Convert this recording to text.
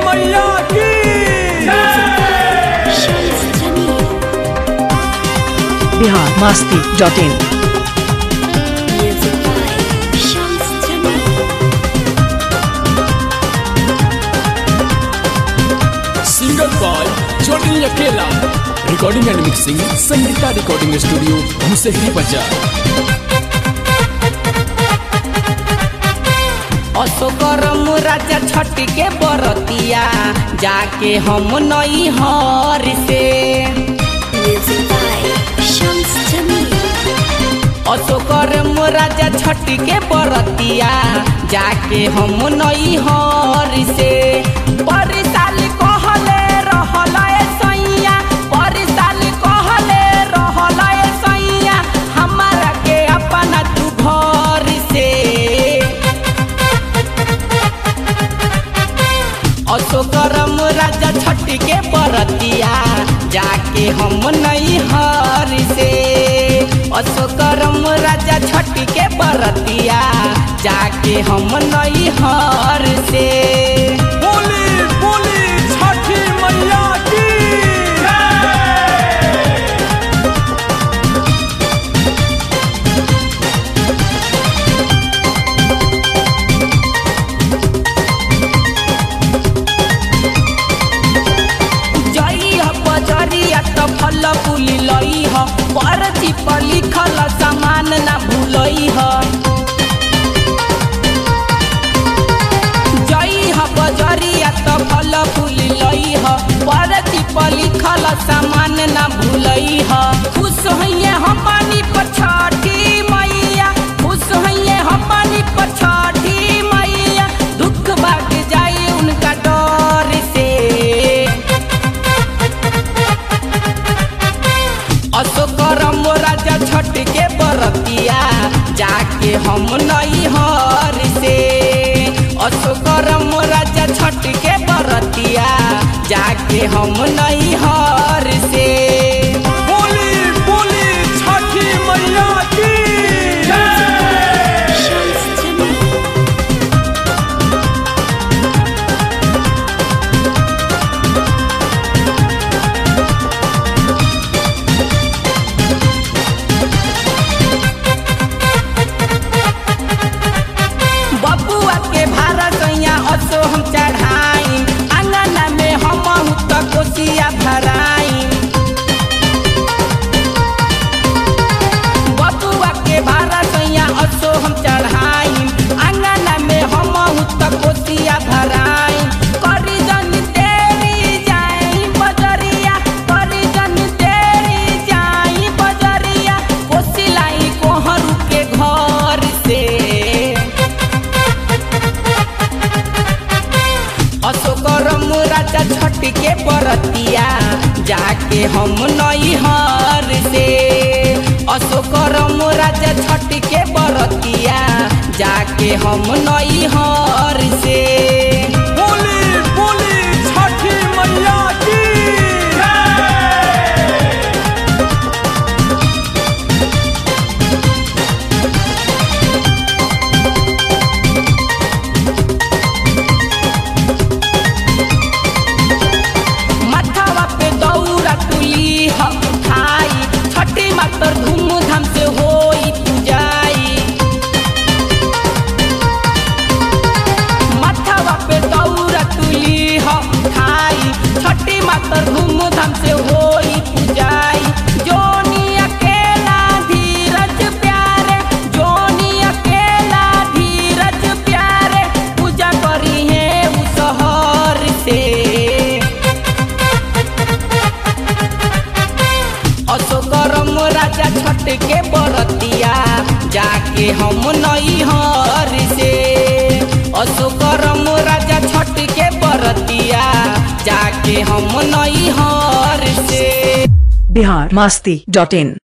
मैया की biharmasti.in singer boy छोटी अकेला recording and mixing Sangeeta recording studio Musahari बाजार। अशोकरम राजा छठ के बरतिया जाके हम नई हर से अशोकरम राजा छठ के बरतिया जाके हम नई हर से परिसाल कहले रहल सैया परिसाल कहले रहल सैया हमारा के अपना तू घर से अशोकरम राजा छठ के बरतिया जाके हम नई हर से अशोकरम राजा छठ के बरतिया जाके हम नई हर से बोली बोली छठी मैया की बजरिया तो फल फूल लई ह परची पर लिखल सामान ना भूलई ह जई ह बजरिया तो फल फूल लई ह परची पर लिखल सामान ना भूलई ह खुश हइए हमनी पर छठी मैया खुश हइए हमनी पर छठी मैया दुख भाग जाए उनका डर से अशोकरम राजा छठ के बरतिया जाके हम नई हर से अशोकरम राजा छठ के बरतिया जाके हम नई हर से बोली बोली छठी मैया की बबुआ के भारा सैया असो हम चढ़ाई अंगना में हम त कोसिया भराई बबुआ के भारा सैया असो हम चढ़ाई अंगना में हम त कोसिया भराई करी जन तेरी जाई बजरिया करी जन तेरी जाई बजरिया कोसिलाई कोहरू के घर से अशोकरम राजा छठ के बरतिया जाके हम नई हर से अशोकरम राजा छठ के बरतिया जाके हम नई हर से बोली बोली छठी मैया की माथावा पे दौरा तुली हम खाई छठी मातर धूमधाम से होई पूजाई माथावा पे दौरा तुली हम खाई छठी मातर धूमधाम से होई पूजाई जोनी अकेला धीरज प्यारे जोनी अकेला धीरज प्यारे पूजा करी है उस शहर से अशोकरम राजा छठ के बरतिया जाके हम नई हर से अशोकरम राजा छठ के बरतिया जाके हम नई हर से biharmasti.in